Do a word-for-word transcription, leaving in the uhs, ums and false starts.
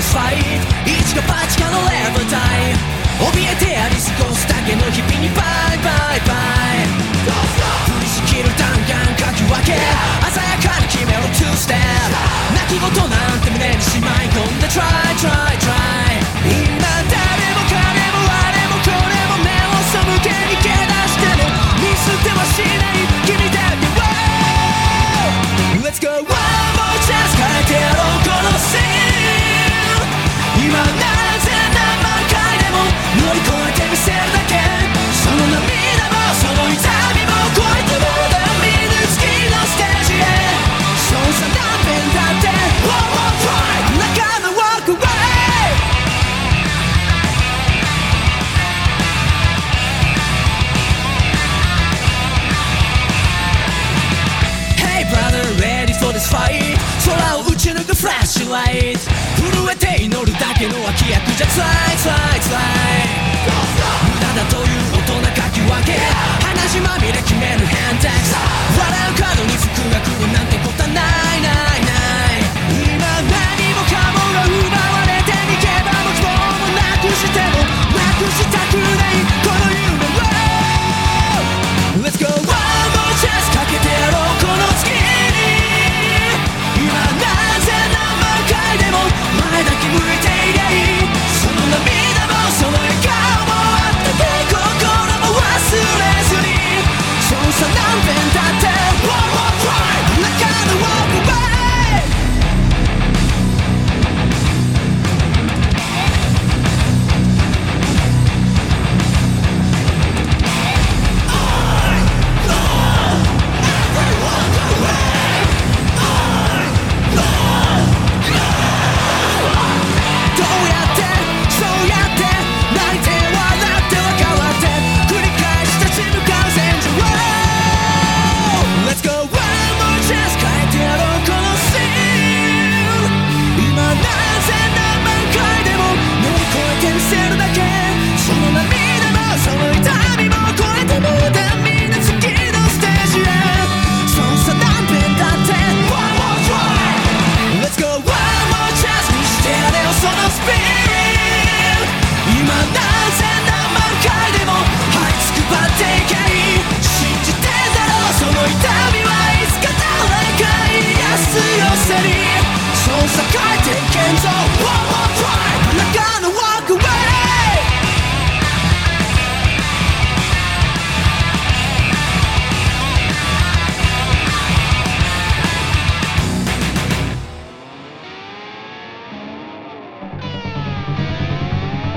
this fight 一か八かのレベルタイ怯えてやり過ごすだけの日々にバイバイバイ降りしきる弾丸かき分け鮮やかに決めろ two step 泣き言なんて胸にしまい込んで Try try try 今誰も彼もあれもこれも目を背け逃げ出しても見捨てはしない君だけは Let's go one more chance 変えてやろうこのシーン今なぜ何万回でも乗り越えてみせるだけその涙もその痛みも超えてもだ見ぬ次のステージへそうさ何遍だって One more try 仲間 walk away Hey brother ready for this fight 空を打ち抜くフラッシュライト震えて祈るだけの脇役じゃ辛い辛い辛い無駄だという大人かき分け鼻血まみれ決めるヘンテックス笑う角に服が来るなんてことはないないない今何もかもが奪われて逃げ場も希望もなくしてもなくしたくないこの夢を Let's go one more chance かけてやろうこの月に今なぜ何万回でも前だけ向いていりゃいいその涙もその笑顔もあってて心も忘れずにそうさ何遍だって One more try 中の walk away Let's go one more chance にしてやれよそのスピード